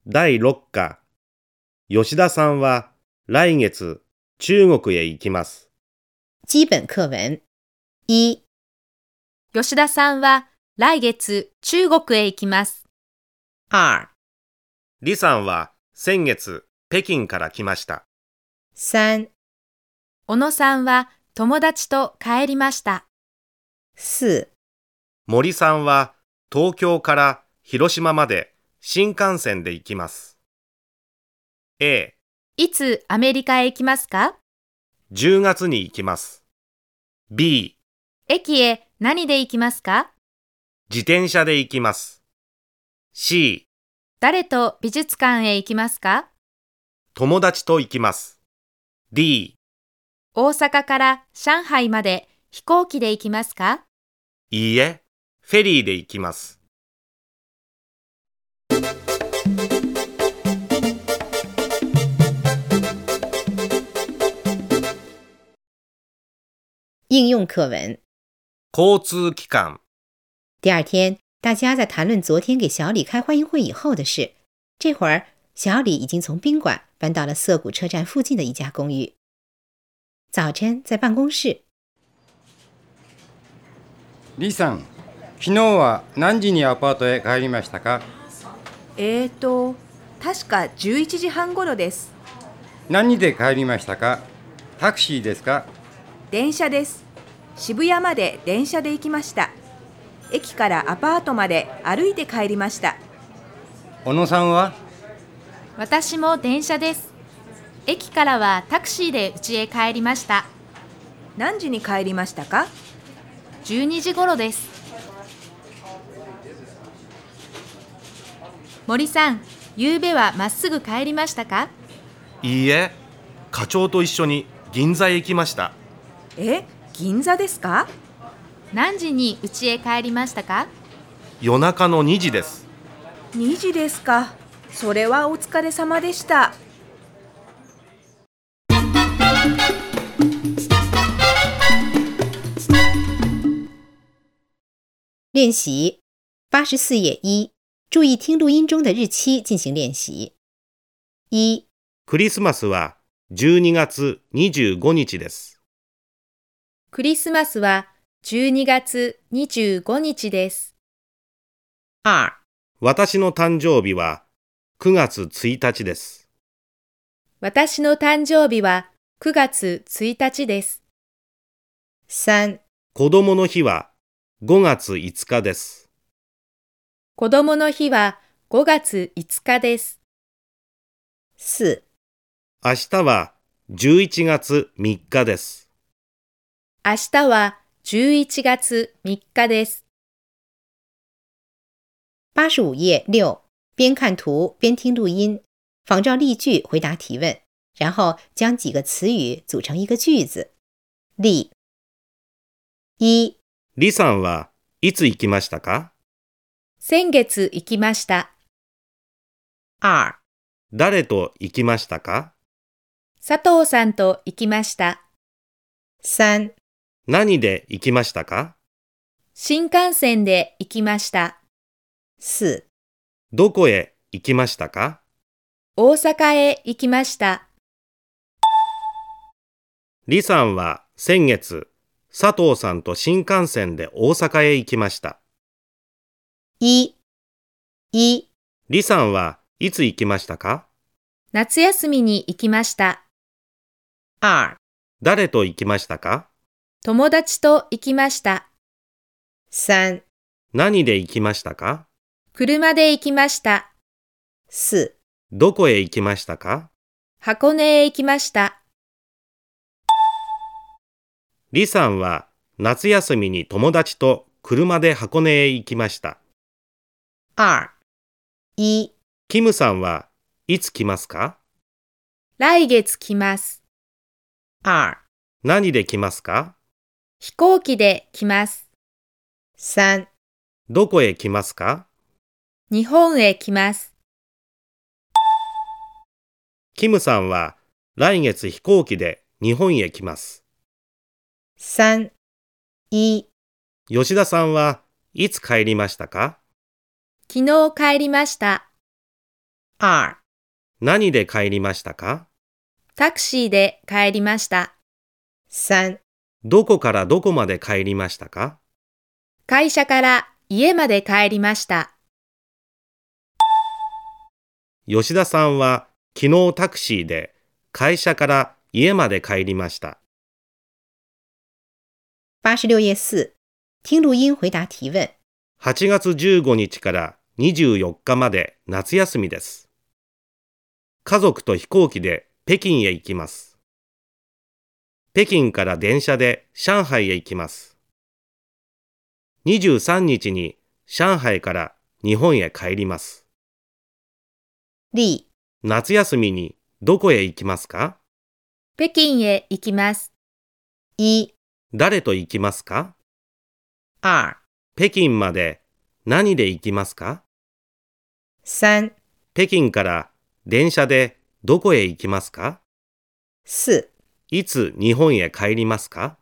第6課。吉田さんは来月中国へ行きます。 基本課文。一、 吉田さんは来月中国へ行きます。 二、 李さんは先月北京から来ました。 三、 小野さんは友達と帰りました。 四、 森さんは東京から広島まで新幹線で行きます。A、 いつアメリカへ行きますか？ 10月に行きます。B、 駅へ何で行きますか？ 自転車で行きます。C、 誰と美術館へ行きますか？ 友達と行きます。D、 大阪から上海まで飛行機で行きますか？ いいえ、フェリーで行きます。 应用课文。 交通機関。 第二天，大家在谈论昨天给小李开欢迎会以后的事。这会儿，小李已经从宾馆搬到了涩谷车站附近的一家公寓。早晨在办公室， 李さん、昨日は何時にアパートへ帰りましたか？ 確か11時半頃です。 何で帰りましたか？タクシーですか？ 電車です。渋谷まで電車で行きました。駅からアパートまで歩いて帰りました。 小野さんは？ 私も電車です。駅からはタクシーで家へ帰りました。 何時に帰りましたか 12時頃です。森さん、夕べはまっすぐ帰りましたか？ いいえ、課長と一緒に銀座へ行きました。 銀座ですか？ 何時に家へ帰りましたか？ 夜中の2時です。 2時ですか。それはお疲れ様でした。 练习84页1，注意听录音中的日期进行练習。1、 クリスマスは12月25日です。 クリスマスは12月25日です。 2、 私の誕生日は9月1日です。 私の誕生日は9月1日です。 3、 子供の日は5月5日です。 子供の日は5月5日です。 4、 明日は11月3日です。 明日は11月3日です。 85页6，边看图边听录音，仿照例句回答提问，然后将几个词语组成一个句子。例1、 李さんはいつ行きましたか？ 先月行きました。 2、 誰と行きましたか？ 佐藤さんと行きました。 3、 何で行きましたか？ 新幹線で行きました。 4、 どこへ行きましたか？ 大阪へ行きました。 李さんは先月、佐藤さんと新幹線で大阪へ行きました。 1、 李さんはいつ行きましたか？ 夏休みに行きました。 2、 誰と行きましたか？ 友達と行きました。 3、 何で行きましたか？ 車で行きました。 4、 どこへ行きましたか？ 箱根へ行きました。 李さんは夏休みに友達と車で箱根へ行きました。 2、1、 キムさんはいつ来ますか？ 来月来ます。 2、 何で来ますか？ 飛行機で来ます。 3、 どこへ来ますか？ 日本へ来ます。 キムさんは来月飛行機で日本へ来ます。 3、1、 吉田さんはいつ帰りましたか？ 昨日帰りました。 2、 何で帰りましたか？ タクシーで帰りました。 3、 どこからどこまで帰りましたか？ 会社から家まで帰りました。 吉田さんは昨日タクシーで会社から家まで帰りました。 86页4，听录音回答提问。 8月15日から24日まで夏休みです。家族と飛行機で北京へ行きます。北京から電車で上海へ行きます。23日に上海から日本へ帰ります。 例夏休みにどこへ行きますか？ 北京へ行きます。 1、 誰と行きますか？ 2、 北京まで何で行きますか？ 3、 北京から電車でどこへ行きますか？ 4 いつ日本へ帰りますか？